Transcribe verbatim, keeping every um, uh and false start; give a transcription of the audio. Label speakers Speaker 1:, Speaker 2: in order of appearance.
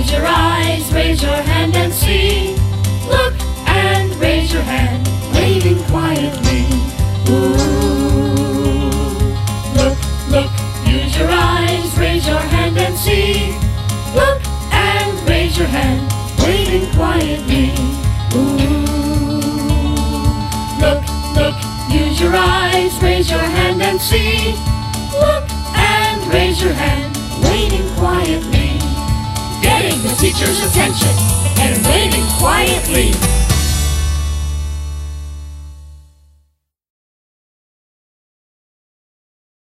Speaker 1: use your eyes, raise your hand and see. Look and raise your hand, waving quietly. Ooh. Look, look, use your eyes, raise your hand and see. Look and raise your hand, waving quietly. Ooh. Look, look, use your eyes, raise your hand and see. Look and raise your hand, waving quietly. Getting the teacher's attention and waving quietly.